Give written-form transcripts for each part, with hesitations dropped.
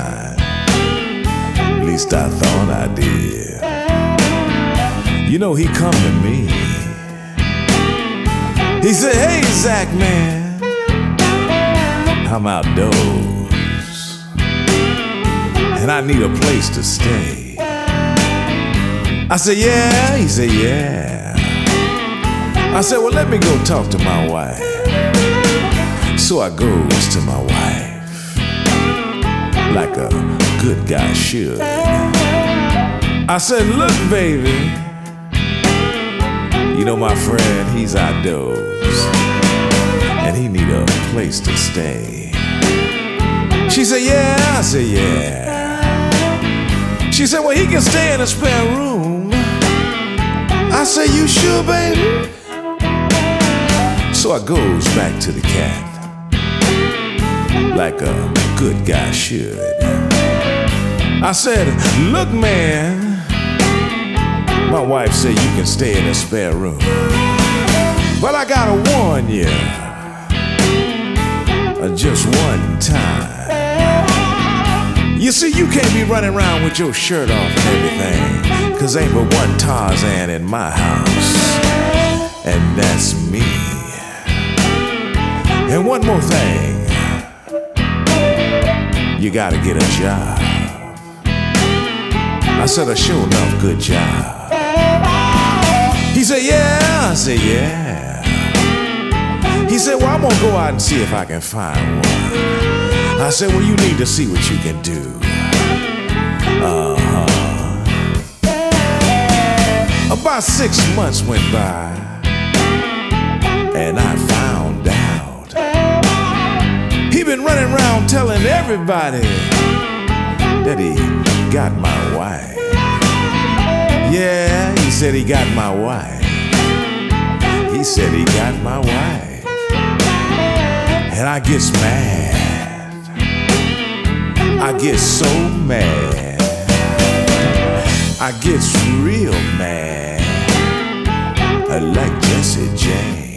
time. At least I thought I did. You know, he come to me. He said, hey, Zach, man, I'm outdoors, and I need a place to stay. I said, yeah. He said, yeah. I said, well, let me go talk to my wife. So I goes to my wife, like a good guy should. I said, look, baby, you know my friend, he's outdoors, and he need a place to stay. She said, yeah. I said, yeah. She said, well, he can stay in a spare room. I said, you sure, baby? So I goes back to the cat, like a good guy should. I said, look, man, my wife said you can stay in a spare room, but I gotta warn you, just one time. You see, you can't be running around with your shirt off and everything, 'cause ain't but one Tarzan in my house, and that's me. And one more thing, you gotta get a job. I said, a sure enough good job. He said, yeah. I said, yeah. He said, well, I'm gonna go out and see if I can find one. I said, well, you need to see what you can do. About 6 months went by, and I found out he been running around telling everybody that he got my wife. Yeah, he said he got my wife. He said he got my wife. And I gets mad. I get so mad. I gets real mad. Like Jesse Jane.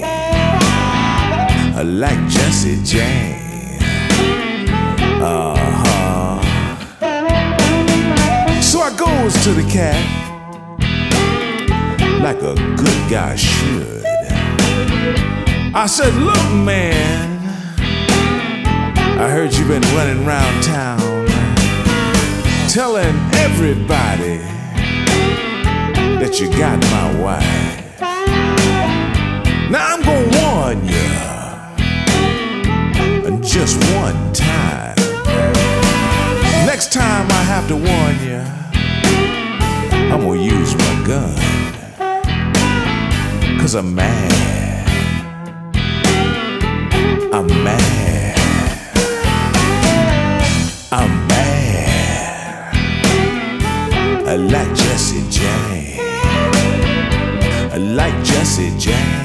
Like Jesse Jane. So I goes to the cat, like a good guy should. I said, look, man, I heard you been running around town telling everybody that you got my wife. Now I'm gonna warn you, and just one time. Next time I have to warn you, I'm gonna use my gun, 'cause I'm mad. I'm mad. I'm mad. I like Jesse Jane. I like Jesse Jane.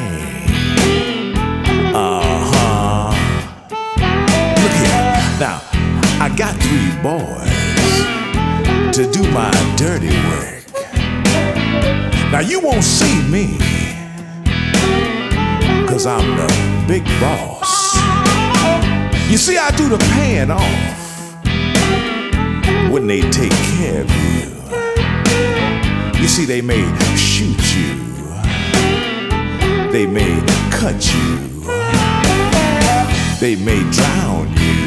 Look here. Now, I got 3 boys to do my dirty work. Now, you won't see me, 'cause I'm the big boss. You see, I do the paying off when they take care of you. You see, they may shoot you, they may cut you, they may drown you.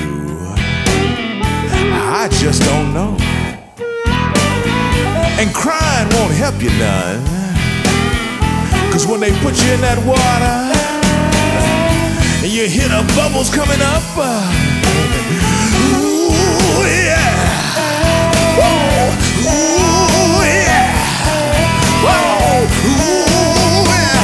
I just don't know. And crying won't help you none, 'cause when they put you in that water and you hear the bubbles coming up, ooh yeah, whoa, ooh yeah, whoa, ooh yeah.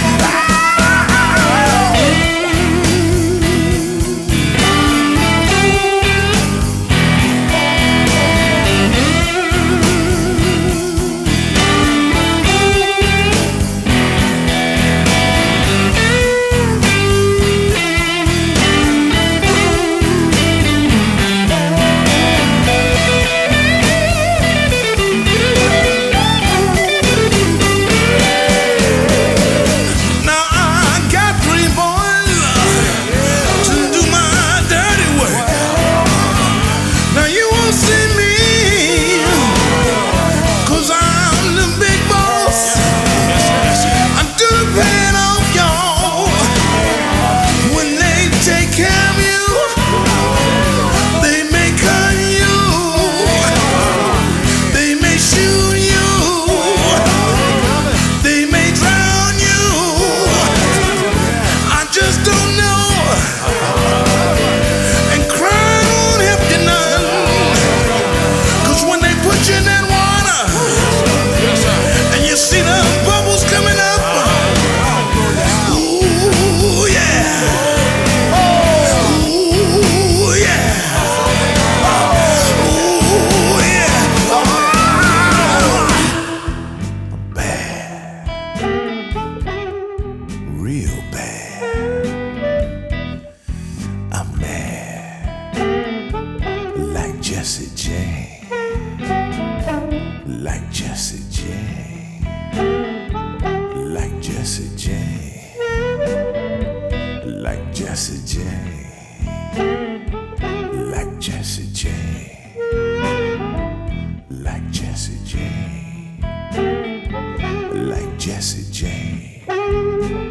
J. Like Jesse J. Like Jesse J. Like Jesse J. Like Jesse J. Like Jesse J. Like Jesse J.